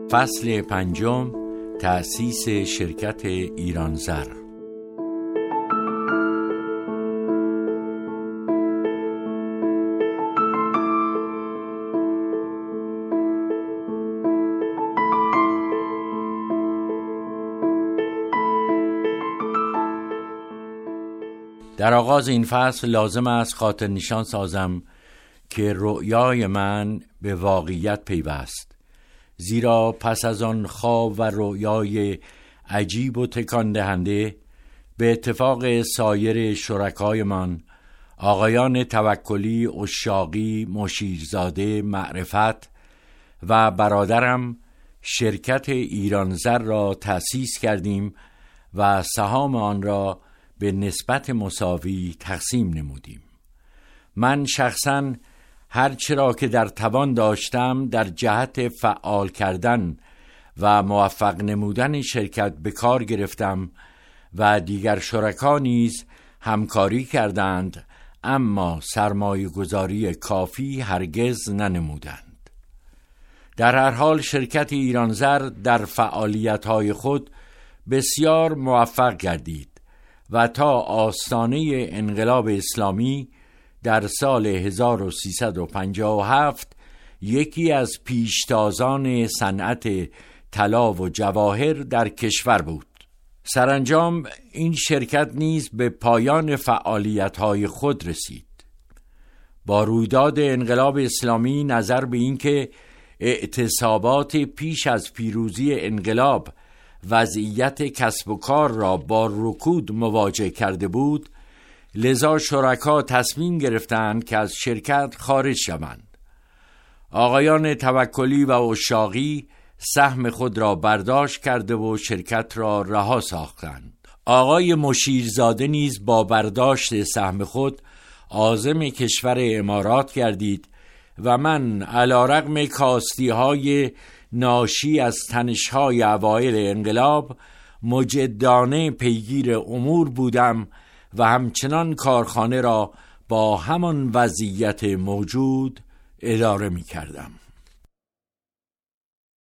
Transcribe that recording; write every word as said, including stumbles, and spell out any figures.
فصل پنجم، تأسیس شرکت ایرانزر. در آغاز این فصل لازم است خاطر نشان سازم که رؤیای من به واقعیت پیوست، زیرا پس از آن خواب و رؤیای عجیب و تکان دهنده به اتفاق سایر شرکایمان آقایان توکلی، اشاقی، مشیرزاده، معرفت و برادرم شرکت ایرانزر را تأسیس کردیم و سهام آن را به نسبت مساوی تقسیم نمودیم. من شخصاً هر چرا که در توان داشتم در جهت فعال کردن و موفق نمودن شرکت به کار گرفتم و دیگر شرکا نیز همکاری کردند، اما سرمایه گذاری کافی هرگز ننمودند. در هر حال شرکت ایرانزر در فعالیت‌های خود بسیار موفق گردید و تا آستانه انقلاب اسلامی در سال هزار و سیصد و پنجاه و هفت یکی از پیشتازان صنعت طلا و جواهر در کشور بود. سرانجام این شرکت نیز به پایان فعالیت‌های خود رسید. با رویداد انقلاب اسلامی نظر به اینکه اعتصابات پیش از پیروزی انقلاب وضعیت کسب و کار را با رکود مواجه کرده بود، لذا شرکا تصمیم گرفتند که از شرکت خارج شوند. آقایان توکلی و اشاقی سهم خود را برداشت کرده و شرکت را رها ساختند. آقای مشیرزاده نیز با برداشت سهم خود عازم کشور امارات گردید و من علیرغم کاستی‌های ناشی از تنش‌های اوایل انقلاب مجدانه پیگیر امور بودم و همچنان کارخانه را با همان وضعیت موجود اداره می کردم.